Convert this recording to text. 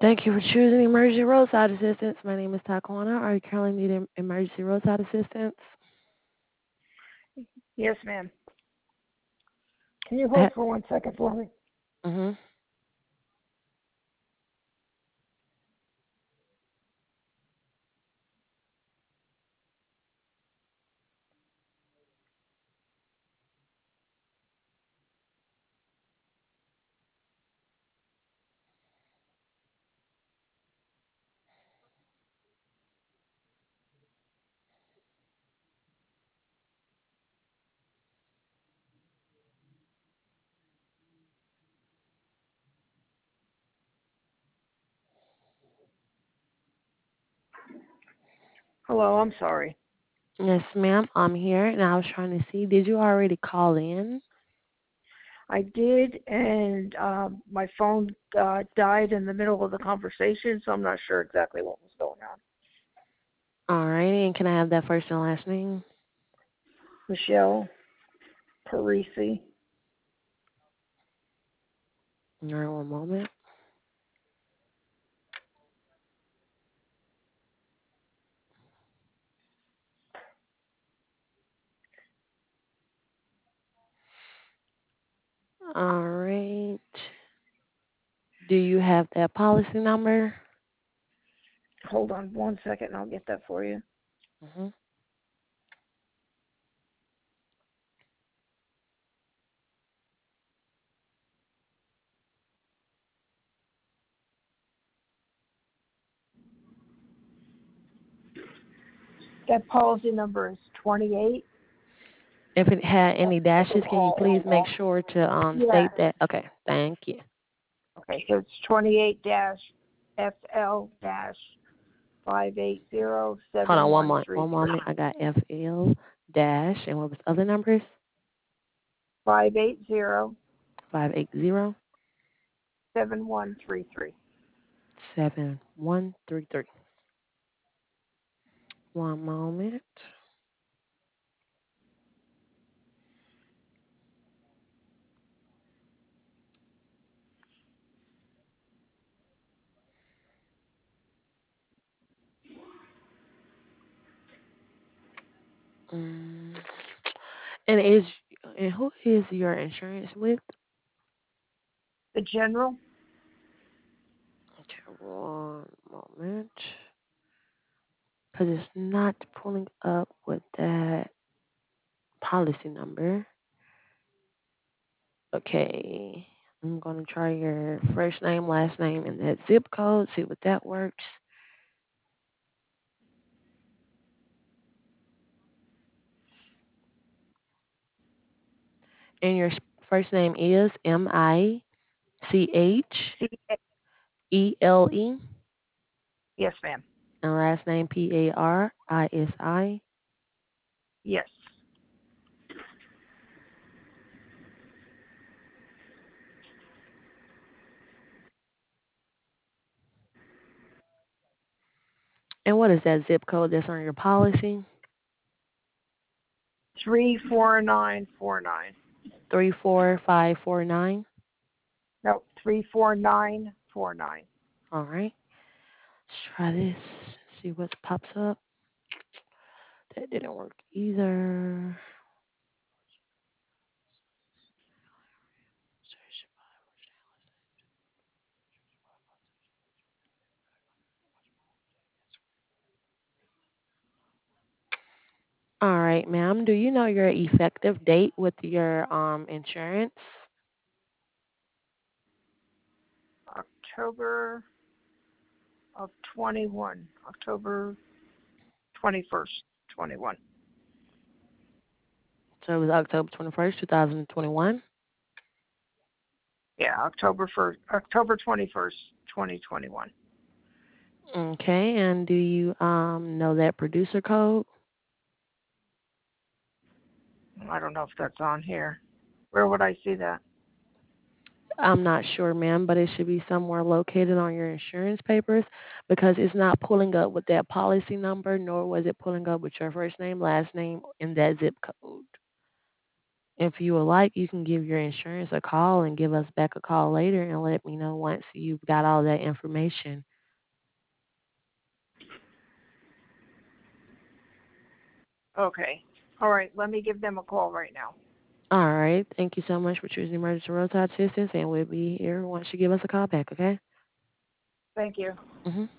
Thank you for choosing Emergency Roadside Assistance. My name is Taquana. Are you currently needing emergency roadside assistance? Yes, ma'am. Can you Uh, hold for 1 second for me? mm-hmm. Hello, I'm sorry. Yes, ma'am. I'm here, and I was trying to see. Did you already call in? I did, and my phone died in the middle of the conversation, so I'm not sure exactly what was going on. Alrighty, and can I have that first and last name? Michelle Parisi. All right, one moment. All right. Do you have that policy number? Hold on 1 second, and I'll get that for you. Mm-hmm. That policy number is 28. If it had any dashes, can you please make sure to Yeah. state that? Okay, thank you. Okay, so it's 28 FL 580 Hold on one moment. 7133. One moment. I got FL dash, and what was the other numbers? 580 580 7133. 7133. One moment. Mm. And who is your insurance with? The general? Okay, one moment. Because it's not pulling up with that policy number. Okay. I'm going to try your first name, last name, and that zip code, see what that works. And your first name is C- Michele, yes, ma'am. and last name Parisi. Yes. And what is that zip code that's on your policy? 34949. 34549. No, 34949. All right. Let's try this. See what pops up. That didn't work either. All right, ma'am. Do you know your effective date with your insurance? October of 21. October 21st, 21. So it was October 21st, 2021. Yeah, October 21st, 2021. Okay, and do you know that producer code? I don't know if that's on here. Where would I see that? I'm not sure, ma'am, but it should be somewhere located on your insurance papers because it's not pulling up with that policy number, nor was it pulling up with your first name, last name, and that zip code. If you would like, you can give your insurance a call and give us back a call later and let me know once you've got all that information. Okay. All right. Let me give them a call right now. All right. Thank you so much for choosing emergency roadside assistance, and we'll be here once you give us a call back, okay? Thank you. Mm-hmm.